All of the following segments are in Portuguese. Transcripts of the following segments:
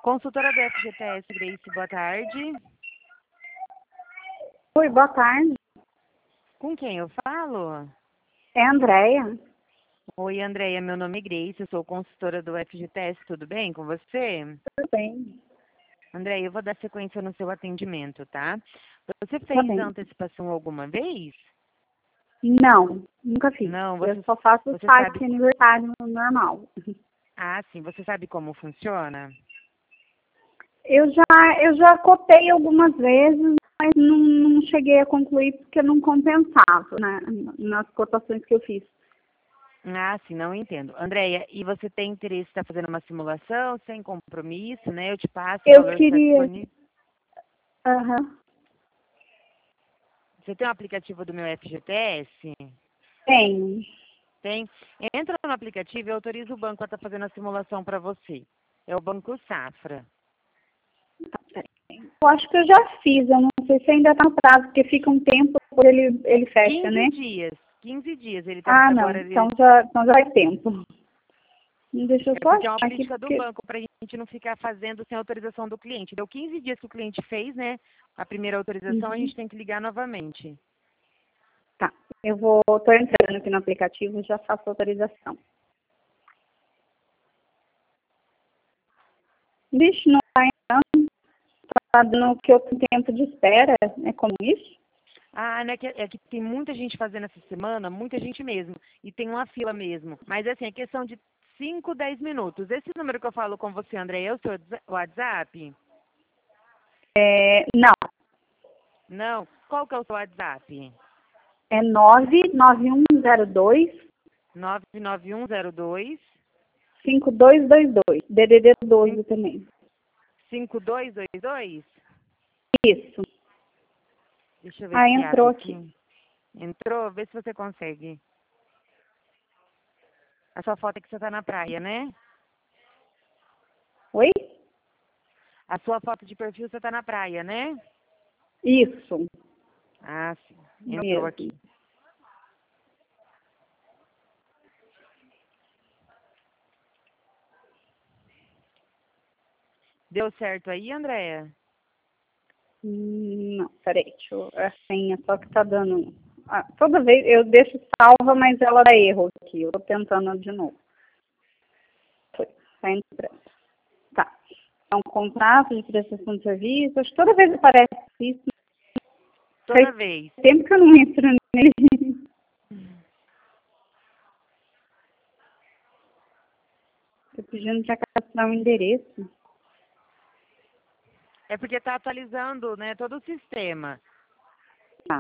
Consultora do FGTS, Grace, boa tarde. Oi, boa tarde. Com quem eu falo? É a Andréia. Oi, Andréia, meu nome é Grace, eu sou consultora do FGTS, tudo bem com você? Tudo bem. Andréia, eu vou dar sequência no seu atendimento, tá? Você Tá fez bem. a antecipação alguma vez? Não, nunca fiz. Não, Eu só faço o você saque sabe... aniversário normal. Ah, sim, você sabe como funciona? Eu já cotei algumas vezes, mas não cheguei a concluir porque não compensava, né, nas cotações que eu fiz. Ah, sim, não entendo. Andréia, e você tem interesse em estar fazendo uma simulação sem compromisso, né? Eu te passo o Eu valor que está queria. disponível. Aham. Você tem um aplicativo do meu FGTS? Tem. Tem. Entra no aplicativo e autoriza o banco a estar fazendo a simulação para você. É o Banco Safra. Eu acho que eu já fiz, eu não sei se ainda está no prazo, porque fica um tempo por ele fecha, 15 né? dias. 15 dias. Ele tá Ah, não. agora. Então já faz tempo. Deixa eu É só porque é uma achar aqui, política do porque. banco para a gente não ficar fazendo sem autorização do cliente. Deu 15 dias que o cliente fez, né? A primeira autorização, a Uhum. gente tem que ligar novamente. Tá. Tô entrando aqui no aplicativo e já faço a autorização. Vixe, não tá entrando. Tá dando que eu tenho tempo de espera. É como isso? Ah, né? É que tem muita gente fazendo essa semana, muita gente mesmo. E tem uma fila mesmo. Mas assim, é questão de 5, 10 minutos. Esse número que eu falo com você, André, é o seu WhatsApp? Não. Não. Qual que é o seu WhatsApp? É 99102 99102 5222. DDD 12 também. 5222? Isso. Deixa eu ver Ah, se entrou abre aqui. aqui. Entrou? Vê se você consegue. A sua foto é que você tá na praia, né? Oi? A sua foto de perfil você tá na praia, né? Isso. Ah, sim. Entrou Mesmo. aqui. Deu certo aí, Andréia? Não, peraí. Deixa eu. A senha só que tá dando. Ah, toda vez eu deixo salva, mas ela dá erro aqui. Eu tô tentando de novo. Foi. Tá entrando. Tá. É um contrato de prestação de serviço. Acho que toda vez aparece isso. Faz Toda vez. tempo que eu não entro nele. Tô pedindo pra cadastrar um endereço. É porque tá atualizando, né, todo o sistema. Tá.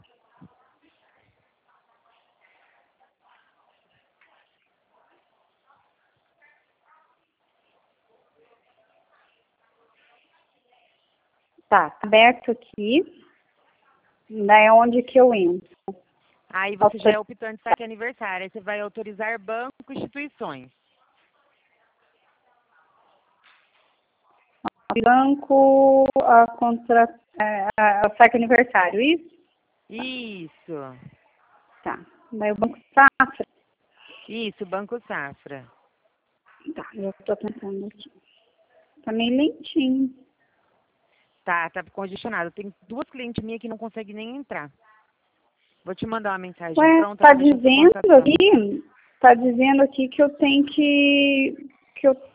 Tá, aberto aqui. Daí é onde que eu entro. Aí você já é optante saque aniversário. Aí você vai autorizar banco e instituições. Banco, a saque aniversário, isso? Isso. Tá. Daí o Banco Safra. Isso, Banco Safra. Tá, eu tô tentando aqui. Tá meio lentinho. Tá congestionado. Tem duas clientes minhas que não conseguem nem entrar. Vou te mandar uma mensagem Ué, pronta para deixar seu contato. tá dizendo aqui que eu tenho que eu,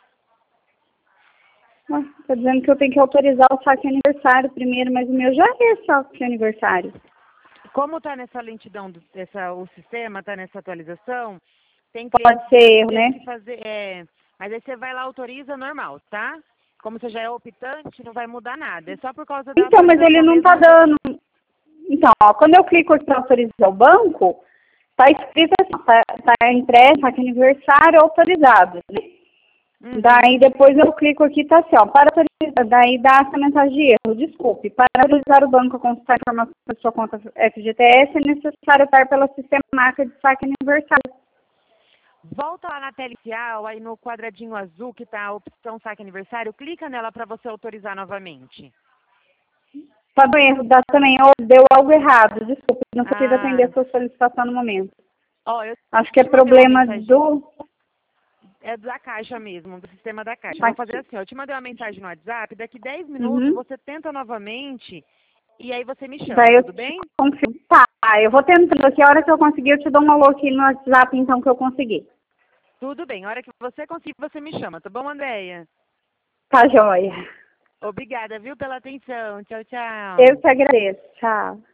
ué, tá dizendo que eu tenho que autorizar o saque aniversário primeiro, mas o meu já é saque aniversário. Como está nessa lentidão, o sistema está nessa atualização, tem Pode clientes ser meus que erro, teve né? que fazer. Mas aí você vai lá, autoriza normal, tá? Como você já é optante, não vai mudar nada. É só por causa da Então, mas ele atualização não tá mesmo. dando. Então, ó, quando eu clico aqui para autorizar o banco, tá escrito assim, tá impresso, saque aniversário autorizado, né? Daí depois eu clico aqui, tá assim, ó, para autorizar, daí dá essa mensagem de erro, desculpe, para autorizar o banco a consultar informações da sua conta FGTS, é necessário estar pela sistemática de saque aniversário. Volta lá na tela inicial, aí no quadradinho azul que tá a opção saque aniversário, clica nela para você autorizar novamente. Tá do erro, dá também, ó, deu algo errado, desculpe, não consigo atender Ah, a sua solicitação no momento. ó, eu Acho que é te mandei uma problema mensagem. do... É da Caixa mesmo, do sistema da Caixa. Tá Vou fazer assim, ó, eu te mandei uma mensagem no WhatsApp, daqui 10 minutos você tenta novamente e aí você me chama, Daí eu tudo te bem? confirmo. Tá, eu vou tentando aqui. A hora que eu conseguir, eu te dou um alô aqui no WhatsApp, então, que eu consegui. Tudo bem, a hora que você conseguir, você me chama, tá bom, Andréia? Tá joia. Obrigada, viu, pela atenção. Tchau, tchau. Eu que agradeço. Tchau.